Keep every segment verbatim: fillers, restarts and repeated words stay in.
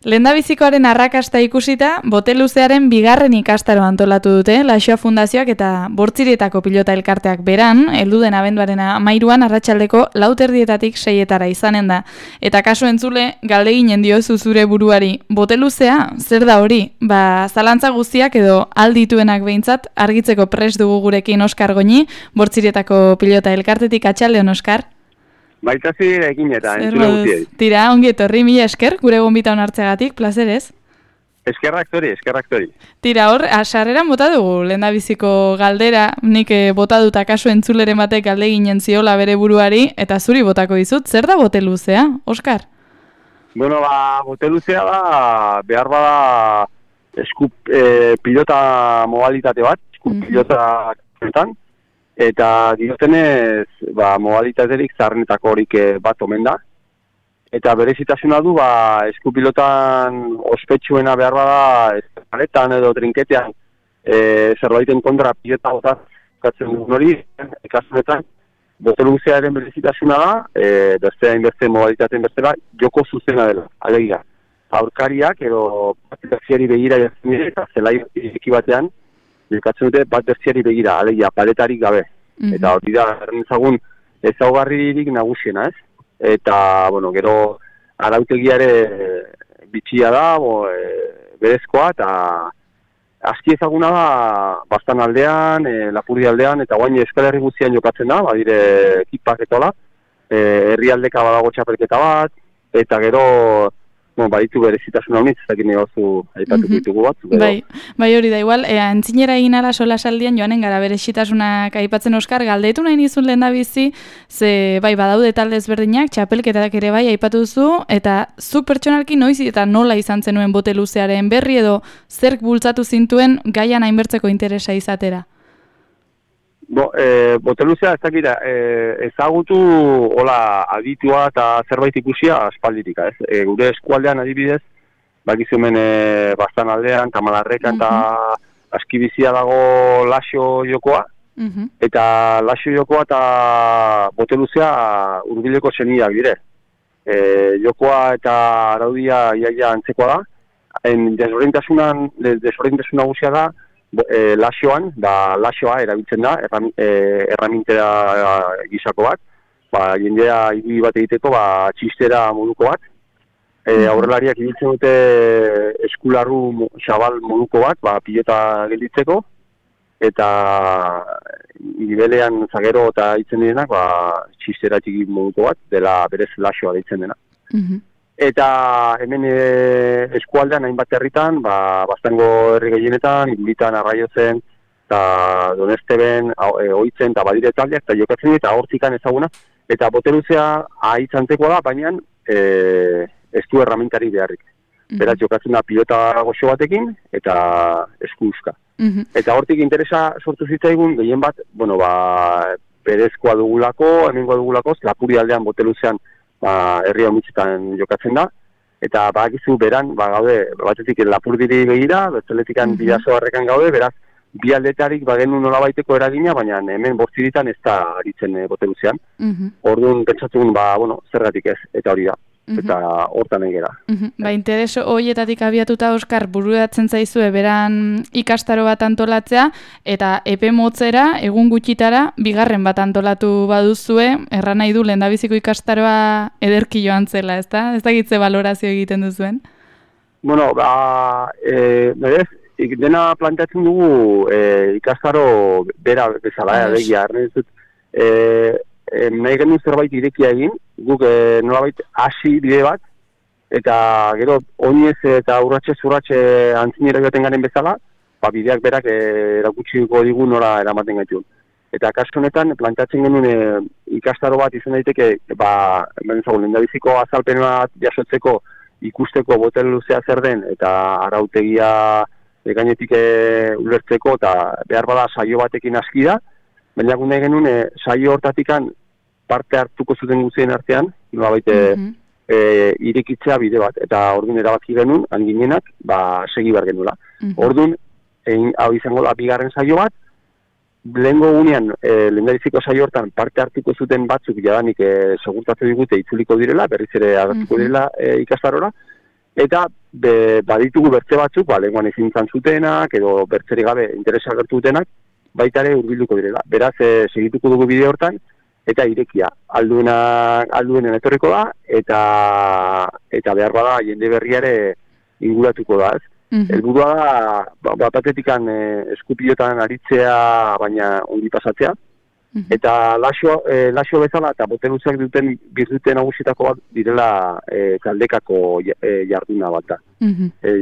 Lehendabizikoaren arrakasta ikusita, Boteluzearen bigarren ikastaro antolatu dute, Laxoa Fundazioak eta Bortzirietako pilota elkarteak beran, heldu den abenduaren hamairuan arratsaldeko lau terdietatik seietara izanen da. Eta kasu entzule, galdeginen diozu zure buruari, Boteluzea, zer da hori? Ba, zalantza guztiak edo aldituenak behintzat, argitzeko prest dugu gurekin Oskar Goñi, Bortzirietako pilota elkartetik. Atxaldeon, Oskar. Baitazi ekin eta, entzule guztiei. Tira, ongi etorri, mila esker, gure gonbita onartzegatik, plazerez. Eskerrak zori, eskerrak zori. Tira, hor, sarreran bota dugu, lehendabiziko galdera, nik bota duta kasu entzuleren batek galde ginen ziola bere buruari, eta zuri botako dizut, zer da Boteluzea, Oskar? Bueno, ba, Boteluzea da, behar bada, eskup e, pilota modalitate bat, eskup mm-hmm. pilota kantan, eta diotenez, ba, modalitaterik zaharrenetako horik bat omen da. Eta berezitasuna du, ba, eskupilotan ospetsuena behar bada, esparetan edo trinketean, e, zerbaiten kontra pilota gota katzen dugun hori, ekazunetan, Boteluzearen berezitasuna da, e, beste hainbeste modalitateen bestela, joko zuzena dela, alegia. Aurkariak edo terziari begira jatzen dira, eta zelai ekibatean, jokatzen dute bat terziari begira, alegia, paletarik gabe. Mm-hmm. Eta hori da, errentzagun ezaugarririk nagusiena, ez? Eta, bueno, gero arautegiare bitxia da, bo, e, berezkoa, eta aski ezaguna da, Bastan aldean, e, Lapurdi aldean, eta guain Euskal Herri guztian jokatzen da, badire ekipak etola, e, herrialdeka badago txapelketa bat, eta gero, bueno, baditu berezitasun hau nitz, ez dakit negozu aipatuko mm-hmm. ditugu bat. Bai, bai hori da, igual, e, antzinera egin ala sola saldian joanen gara berezitasunak aipatzen Oskar, galdetu nahi nizun lehen da bizi, ze bai badaude talde ezberdinak, txapelketak ere bai aipatu duzu, eta zuk pertsonalki noiz eta nola izan zenuen Boteluzearen berri edo zerk bultzatu zintuen gaian hainbertzeko interesa izatera? Bo, e, Boteluzea ez dakira, e, ezagutu hola aditua eta zerbait ikusia aspalditik, ez? E, gure eskualdean adibidez, bakizu hemen e, Bastan aldean, Tamalarrekan eta uh-huh. askibizia dago Laxo jokoa, uh-huh. eta Laxo jokoa eta Boteluzea hurbileko senideak dire. E, jokoa eta araudia iaia antzekoa da, en desorientasunan, desorientasuna guzia da, E, Laxoan, da Laxoa erabiltzen da, erram, e, erramintera gisako bat, ba, jendea ibi bat egiteko, ba, txistera moduko bat, e, aurrelariak ibiltzen dute eskularru xabal moduko bat, ba, pilota gelditzeko, eta nibelean zagero eta itzen direnak, ba, txistera txiki moduko bat, dela berez Laxoa deitzen dena. Mm-hmm. Eta hemen e, eskualdean hainbat herritan, ba, Bastango herri gehienetan, Igulitan, Arraiozen, eta Donesteben, e, Oitzen, eta badire taldeak, eta jokatzen eta hortzikan ezaguna. Eta Boteluzea ahitzantekoa da, baina e, ez du erramintari beharrik. Mm-hmm. Beraz, jokatzen da pilota goxo batekin, eta esku uska. Mm-hmm. Eta hortik interesa sortu zitzaigun, gehien bat, bueno, ba, berezkoa dugulako, hemengoa dugulako, Lapuri aldean Boteluzean, ba, herri homitzetan jokatzen da, eta badakizu beran, ba, gaude, batetik Lapurdiri begira, besteletikan mm-hmm. Bidasoarrekan gaude, beraz, bi aldetarik bagenu nolabaiteko eragina, baina hemen Bortziritan ez da aritzen e, Boteluzean. Mm-hmm. Orduan pentsatun, ba, bueno, zergatik ez, eta hori da. Mm-hmm. Eta hortan egera. Mm-hmm. Ba, interes horietatik abiatuta, Oskar, buruatzen zaizue beran ikastaro bat antolatzea, eta epe motzera, egun gutxitara, bigarren bat antolatu baduzue, erran nahi du lehendabiziko ikastaroa ederki joan zela, ez da? Ez da gitze balorazio egiten duzuen? Bueno, ba, e, berez, dena planteatzen dugu e, ikastaro bera bezala, eh, begia, erren dut, e, e, nahi genuen zerbait irekia egin, guk e, nolabait hasi bide bat, eta gero oinez eta urratxe zurratxe antzinera joaten garen bezala, ba, bideak berak e, erakutsiko digu nora eramaten gaitun. Eta kasu honetan planteatzen genuen e, ikastaro bat izan daiteke, ba, lehendabiziko azalpen bat jasotzeko ikusteko Boteluzea zer den, eta arautegia e, gainetik e, ulertzeko, eta behar bada saio batekin aski da, baina gune genuen e, saio hortatikan parte hartuko zuten guztien artean, nolabait mm-hmm. e, irekitzea bide bat, eta orduan erabaki genuen, anginenak, ba, segi behar genuela. Mm-hmm. Orduan, egin, hau izango da bigarren saio bat, lehengo gunean, e, lehendabiziko saio hortan parte hartuko zuten batzuk jadanik e, segurtatu digute itzuliko direla, berriz ere agertuko direla e, ikastarora, eta be, baditugu bertze batzuk, ba, lehenguan ezin izan zutenak, edo bertzeri gabe interesa gertu dutenak, baita ere hurbilduko direla. Beraz, e, segituko dugu bide hortan, eta irekia. Alduena, alduenen etorriko da, eta eta behar bada jende berriare inguratuko da, ez? Mm-hmm. Helburua da, ba, batetikan e, eskupiotan aritzea, baina ongi pasatzea, mm-hmm. eta laxo, e, laxo bezala, eta boteluzak duten birzuten nagusitako bat direla e, taldekako e, jarduna bat da. Mm-hmm. E,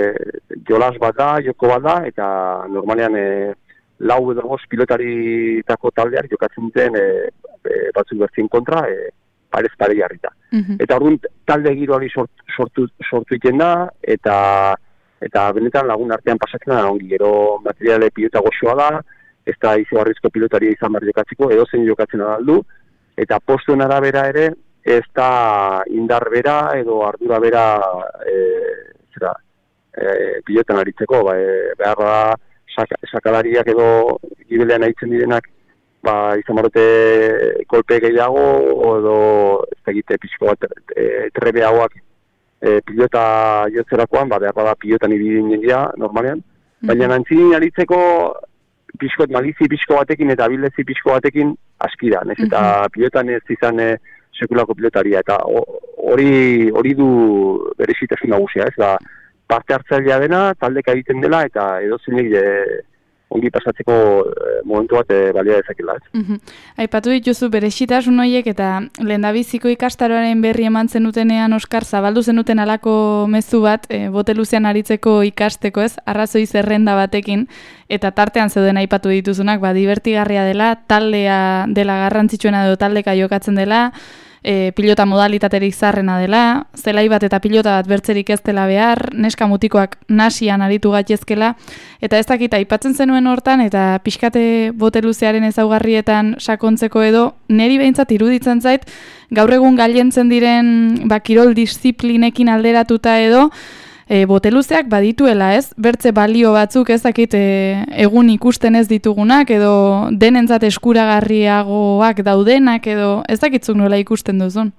e, jolas bat da, joko bat da, eta normalean e, lau edo bost pilotaritako taldeak jokatzen duten e, e, batzuk bertzien kontra, e, parez pare jarrita. Mm-hmm. Eta orduan talde giroari sort, sortu, sortu iten da, eta eta benetan lagun artean pasatzen da ongi, gero materiale pilota goxoa da, ez da izugarrizko pilotaria izan behar jokatzeko, edo zen jokatzen aldu, eta postuen arabera ere, ez da indar bera edo ardura bera e, zera, e, pilotan aritzeko, ba, e, behar da sak, sakalariak edo gibelean aitzen direnak, ba, izan barote kolpe gehiago, edo ez da egite pixko bat e, trebeagoak e, pilota jotzerakoan, ba, behar da pilotan ibidin jendia, normalean, mm-hmm. baina nantzin aritzeko pixkot malizi pixko batekin eta bildezi pixko batekin aski da, nez, eta mm-hmm. pilotan ez izan e, sekulako pilotaria, eta hori hori du berezitasun nagusia, ez, da, parte hartzailea dena, taldeka egiten dela, eta edozenek e, ongi pasatzeko e, momentu bat e, balia dezakela, ez. Mm-hmm. Aipatu dituzu berezitasun horiek, eta lehendabiziko ikastaroaren berri eman zenutenean, Oskar, zabaldu zenuten alako mezu bat, e, boteluzean aritzeko ikasteko, ez, arrazoi zerrenda batekin, eta tartean zeuden aipatu dituzunak, ba, divertigarria dela, taldea dela garrantzitsuena edo taldeka jokatzen dela, E, pilota modalitaterik zarrena dela, zelai bat eta pilota bat bertzerik ez dela behar, neska mutikoak nasian aritu gaitezkela, eta ez dakita aipatzen zenuen hortan, eta pixkate boteluzearen ezaugarrietan sakontzeko edo, neri behintzat iruditzen zait, gaur egun gailentzen diren ba, kirol disiplinekin alderatuta edo, E, boteluzeak badituela, ez? Bertze balio batzuk ez dakit e, egun ikusten ez ditugunak edo denentzat eskuragarriagoak daudenak edo ez dakitzuk nola ikusten duzun?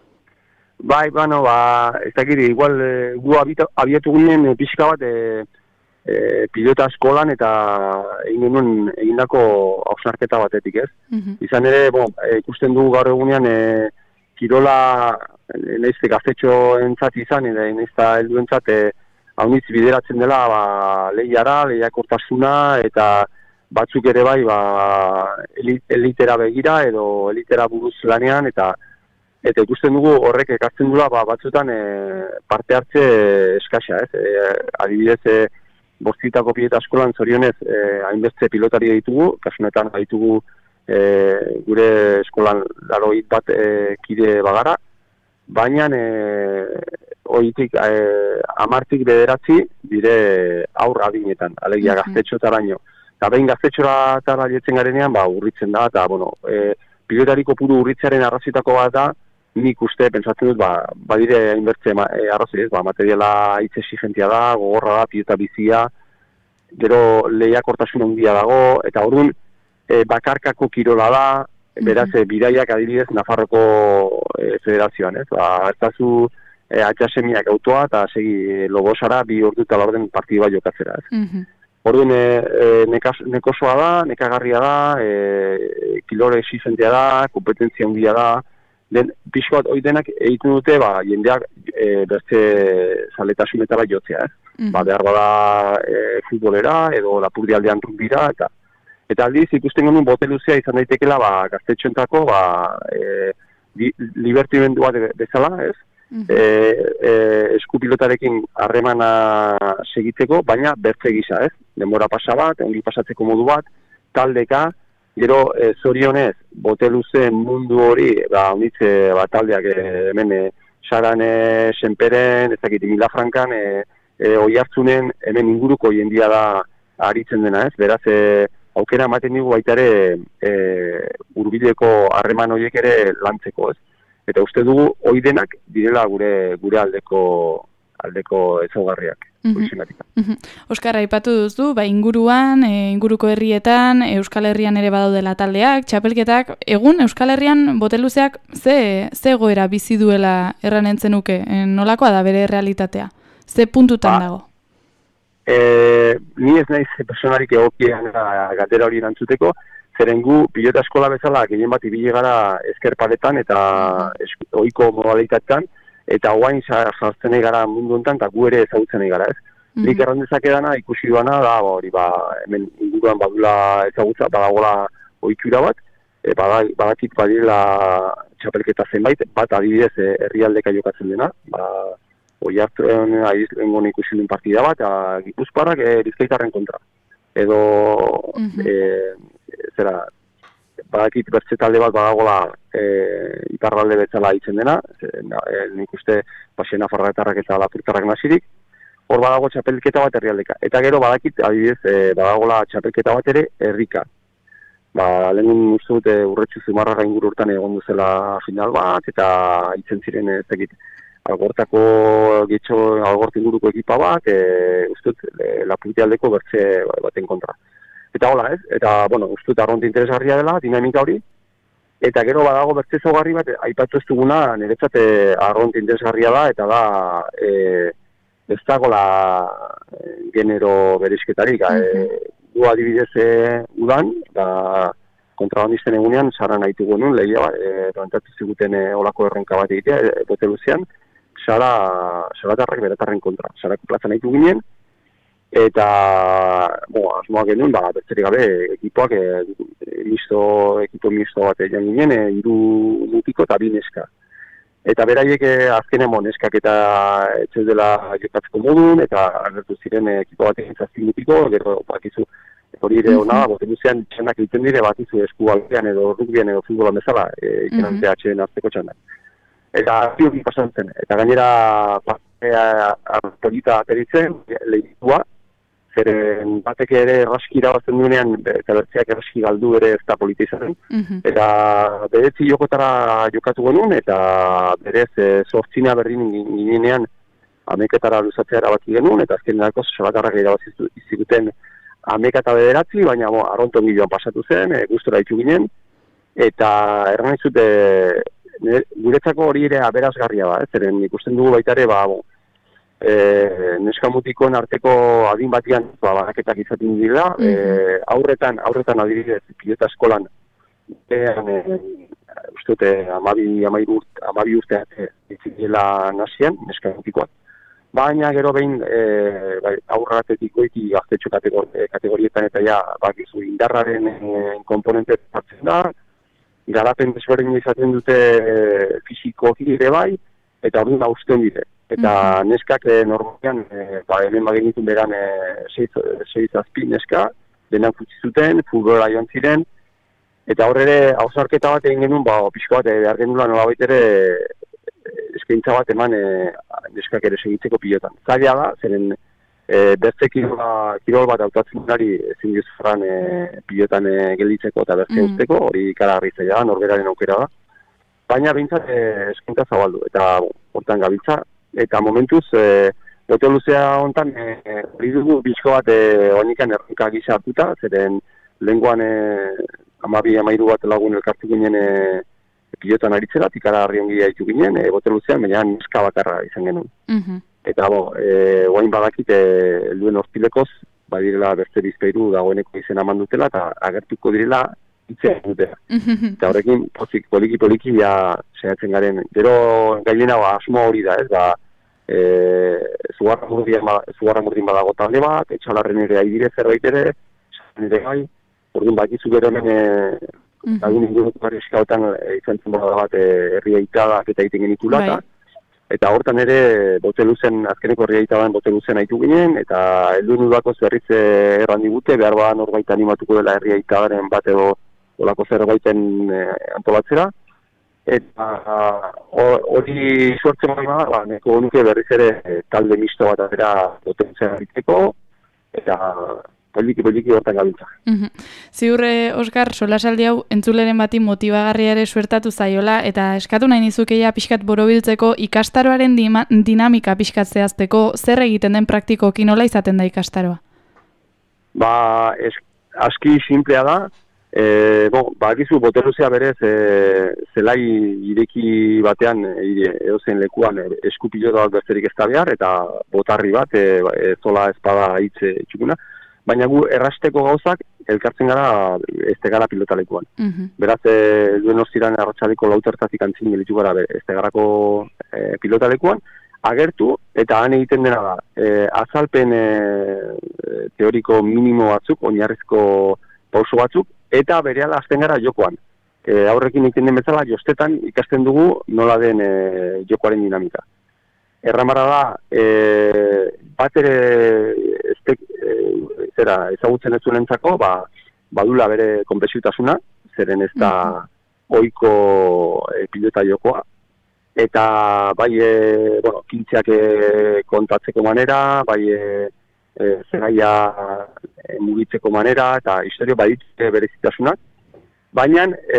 Bai, bueno, ba, ez dakit, igual e, gu abiatu ginen e, pixka bat e, e, pilota eskolan eta egin genuen egindako hausnarketa batetik, ez? Mm-hmm. Izan ere, bon, e, ikusten dugu gaur egunean e, kirola nahizte gaztetxo entzat izan, eta nahizta heldu entzat, e, haunitz bideratzen dela ba, lehiara, lehiakortasuna, eta batzuk ere bai ba, elitera begira, edo elitera buruz lanean, eta eta ikusten dugu horrek ekartzen dula ba, batzutan e, parte hartze eskasa, ez? E, adibidez, e, bostitako pilota eskolan zorionez e, hainbeste pilotari ditugu, kasunetan ditugu e, gure eskolan laroit bat e, kide bagara, baina e, oitik e, amartik bederatzi dire aurra adinetan, alegia mm-hmm. gaztetxotaraino. Eta behin gaztetxotara jetzen garenean, ba, urritzen da, eta, bueno, e, pilotariko puru urritzearen arrazitako bat da, nik uste, pentsatzen dut, ba, badire hainbertze e, arrazoi ez, ba, materiala hitz exigentia da, gogorra da, pilota bizia, gero lehiakortasun handia dago, eta orduan, e, bakarkako kirola da, beraz, mm-hmm. bidaiak adibidez Nafarroko e, federazioan, ez? Ba, ez da zu e, atxasemiak autoa eta segi Lobosara bi ordu eta laurden partidu bat jokatzera, ez? Mm-hmm. Orduan, e, e, nekas, nekosoa da, nekagarria da, e, kilore exigentea da, kompetentzia handia da, den, pixko bat hori denak egiten dute, ba, jendeak e, beste zaletasunetara jotzea, ez? Mm-hmm. Ba, behar bada e, futbolera, edo lapurdi aldean rugbira, eta Eta aldiz, ikusten genuen boteluzea izan daitekela ba, gaztetxoentako ba, e, di, libertimendu bat bezala, ez? Mm-hmm. E, e, eskupilotarekin harremana segitzeko, baina bertze gisa, ez? Denbora pasa bat, ongi pasatzeko modu bat, taldeka, gero e, zorionez, boteluzeen mundu hori, ba, onditze, ba, taldeak e, hemen, e, Saran, e, Senperen, ez dakit, Milafrankan, e, e, Oiartzunen, hemen inguruko jendia da aritzen dena, ez? Beraz, e, aukera ematen dugu baita ere e, hurbileko harreman horiek ere lantzeko, ez? Eta uste dugu hori denak direla gure gure aldeko aldeko ezaugarriak. Mm-hmm. Mm-hmm. Oskar, aipatu duzu, ba, inguruan, e, inguruko herrietan, Euskal Herrian ere badaudela taldeak, txapelketak, egun Euskal Herrian boteluzeak ze, ze goera bizi duela erranen zenuke, e, nolakoa da bere realitatea? Ze puntutan ba, dago? E, ni ez naiz personarik egokian galdera hori erantzuteko, zeren gu pilota eskola bezala gehien bat ibili gara eskerpaletan eta esk, ohiko modalitatean, eta guain sartzen gara mundu honetan, eta gu ere ezagutzen gara, ez? Mm-hmm. Nik erran dezakedana, ikusi duana, da, hori, ba, hemen inguruan badula ezagutza, badagola ohikura bat, e, badakit badirela txapelketa zenbait, bat adibidez herrialdeka jokatzen dena, ba, oi hartzen aizlengon ikusi duen partida bat, Gipuzkoarrak e, Bizkaitarren kontra. Edo, mm-hmm. e, zera, badakit bertze talde bat badagola e, iparralde betzala hitzen dena, e, nik uste Pasena Farratarrak eta Lapurtarrak nasirik, hor badago txapelketa bat herrialdeka. Eta gero badakit, adibidez, e, badagola txapelketa bat ere herrika. Ba, lehen uste dute urretxu zumarra inguru urtan egon duzela final bat, eta hitzen ziren ez dakit, algortako getxo, algort inguruko ekipa bat, e, uste dut, e, Lapurtialdeko bertze baten kontra. Eta hola ez, eta, bueno, uste dut arronte interesgarria dela, dinamika hori, eta gero badago bertze zaugarri bat, aipatu ez duguna, niretzat arronte interesgarria da, eta da, e, ez dagoela genero berizketarik. Mm-hmm. e, du adibidez e, udan, da kontrabandisten egunean, Sara nahi dugunun, lehia, e, plantatu ziguten e, olako erronka bat egitea, e, bote luzean, Sara, Saratarrak beratarren kontra. Sarako plaza nahi duginen, eta, bo, asmoak genuen, ba, bertzerik gabe, ekipoak, e, misto, ekipo misto bat egin ginen, e, iru mutiko eta bi neska. Eta beraiek azken emon eskak eta etxez dela jokatzeko modun, eta agertu ziren ekipo bat egin zazpin mutiko, gero bakizu hori ere hona, bote luzean txandak egiten dire, bakizu esku aldean edo rugbian edo futbolan bezala, e, ikenan mm-hmm. atxeen arteko txandak. Eta hori pasantzen, eta gainera polita ateritzen, lehitua, zeren batek ere erraski irabazten duenean, eta bertzeak erraski galdu ere ez da polita izaten. Mm-hmm. Eta beretzi jokotara jokatu genuen, eta berez e, sortzina berdin ginenean ameketara luzatzea erabaki genuen, eta azken erako Salatarrak irabazizuten amekata bederatzi, baina bo, arronton giloan pasatu zen, e, gustora ditu ginen, eta erran izut, e, guretzako hori ere aberazgarria ba, eh? Zeren ikusten dugu baita ere, ba, bo, E, neskamutikoen arteko adin batian ba, baraketak izaten dira, mm-hmm. e, aurretan, aurretan adibidez, pilota eskolan, e, e, uste dute, amabi, amairu, amabi urteak ditzikela nasian, neskamutikoak. Baina gero behin, e, bai, aurratetikoiki gaztetxo kategori, kategorietan eta ja, bakizu indarraren e, komponente hartzen da, garapen desberdin izaten dute e, fisikoki ere bai, eta hori da usten dire. Eta mm-hmm. neskak e, normalean, e, ba, hemen bagenitun beran e, seiz azpi neska, denak utzi zuten, futbola joan ziren, eta hor ere, hausarketa bat egin genuen, ba, pixko bat, behar genula nola baitere eskaintza bat eman e, neskak ere segitzeko pilotan. Zaila da, zeren e, bertze kirol, kirol bat autatzen gari ezin duzfran e, pilotan e, gelditzeko eta bertze mm-hmm. usteko, hori karagarri zaila da, norberaren aukera da. Baina behintzat e, eskaintza zabaldu, eta hortan gabiltza. Eta momentuz, e, bote luzea honetan, hori e, dugu bizko bat e, honikan erronka gisa hartuta, zeren lehenguan e, amabi amairu bat lagun elkartu ginen e, pilotan aritzera, tikara harri ongi haitu ginen, e, bote luzean, baina neska bakarra izan genuen. Mm-hmm. Eta bo, e, oain badakit, e, duen hortilekoz, badirela bertze bizpeiru dagoeneko izena eman dutela, eta agertuko direla, itzea dutela. Mm-hmm. Eta horrekin, pozik, poliki-poliki, ja, saiatzen garen, gero gailena ba, asmo hori da, ez, ba, e, zugarra murdin badago talde bat, etxalarren ere aidire zerbait ere, nire gai, orduan bakizu gero hemen, e, mm-hmm. lagun inguruko gari eskautan e, izan zen bat e, herri aitadak eta egiten genitula, eta eta hortan ere, bote luzen, azkeneko herri aitadan bote luzen haitu ginen, eta heldu nudako zerriz erran digute, behar badan norbait animatuko dela herri aitadaren bat edo olako zerbaiten e, antolatzera, eta hori sortzen baina, ba, neko nuke berriz ere e, talde misto bat atera potentzia egiteko, eta poliki-poliki hortan gabiltza. Mm-hmm. Ziurre, Oskar, solasaldi hau entzuleren bati motibagarria ere suertatu zaiola, eta eskatu nahi nizukeia pixkat borobiltzeko ikastaroaren dima, dinamika pixkat zehazteko, zer egiten den praktikoki nola izaten da ikastaroa? Ba, es, aski simplea da, E, bon, bakizu boteluzea berez e, zelai ireki batean e, edozen lekuan e, eskupilota bat besterik ez da behar eta botarri bat e, e, zola espada hitze txukuna, baina gu errasteko gauzak elkartzen gara ez gara pilota lekuan. Uh-huh. Beraz, e, duen ostiran arratsaleko lautertatik antzin gelitu gara ez garako e, pilota lekuan, agertu eta han egiten dena da e, azalpen e, teoriko minimo batzuk, oinarrizko pauso batzuk, eta berehala hasten gara jokoan. E, aurrekin egiten den bezala, jostetan ikasten dugu nola den e, jokoaren dinamika. Erramara da, e, bat ere estek, e, zera, ezagutzen ez zuenentzako, ba, badula bere konplexutasuna, zeren ez da ohiko e, pilota jokoa. Eta bai, e, bueno, kintzeak e, kontatzeko manera, bai, e, E, zeraia e, mugitzeko manera eta historio baditze berezitasunak, baina e,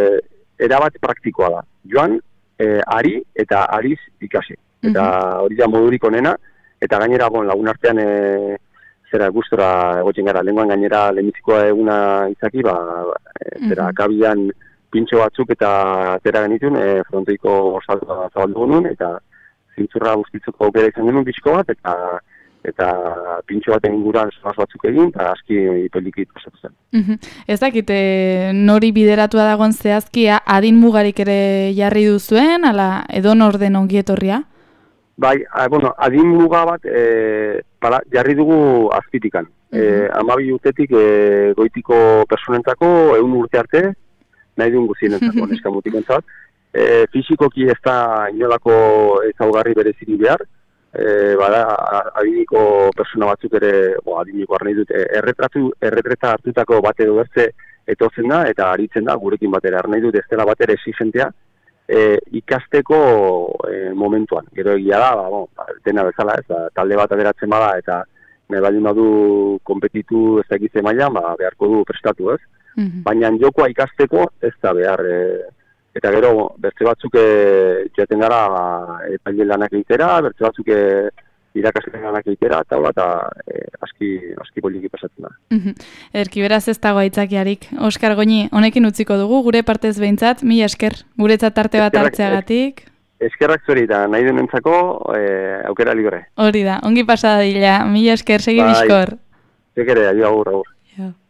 erabat praktikoa da. Joan, e, ari eta ariz ikasi. Eta hori da modurik onena, eta gainera bon, lagun artean e, zera gustora egotzen gara, lenguan gainera lehenbizikoa eguna izaki, ba, e, zera kabian pintxo batzuk eta atera genitun, e, frontoiko osatu zabaldu genuen, eta zintzurra guztitzeko aukera izan genuen bizko bat, eta eta pintxo baten inguruan zoaz batzuk egin, eta aski pelikit pasatu zen. Uh-huh. Ez dakit, e, nori bideratua dagoen zehazkia adin mugarik ere jarri duzuen, ala edo norden ongietorria? Bai, a, bueno, adin muga bat e, para, jarri dugu azpitikan. Uh-huh. e, amabi urtetik e, goitiko personentzako, egun urte arte, nahi duen guzienentzako, neskamutik entzat. E, fizikoki ez da inolako ezaugarri bereziri behar, E, bada, adiniko persona batzuk ere, o, adiniko arnei dut, erretratu, erretreta hartutako bat edo bertze etotzen da, eta aritzen da, gurekin batera, arnei dut ez dela bat ere exigentea, e, ikasteko e, momentuan. Gero egia da, ba, bon, dena bezala, ez da, talde bat aderatzen bada, eta nahi baldin badu konpetitu ez da egize mailan, ba, beharko du prestatu, ez? Mm-hmm. Baina jokoa ikasteko ez da behar, e, eta gero, bertze batzuk e, jaten gara epaile lanak egitera, bertze batzuk e, irakasle lanak egitera, eta eta e, aski, aski poliki pasatzen da. Uh-huh. Erki, beraz ez dago aitzakiarik. Oskar Goñi, honekin utziko dugu, gure partez behintzat, mila esker, guretzat tarte bat hartzeagatik. Eskerrak zuri, eta nahi denentzako e, aukera libre. Hori da, ongi pasada dila, mila esker, segi bizkor. Zekere, aio agur, agur. Ja.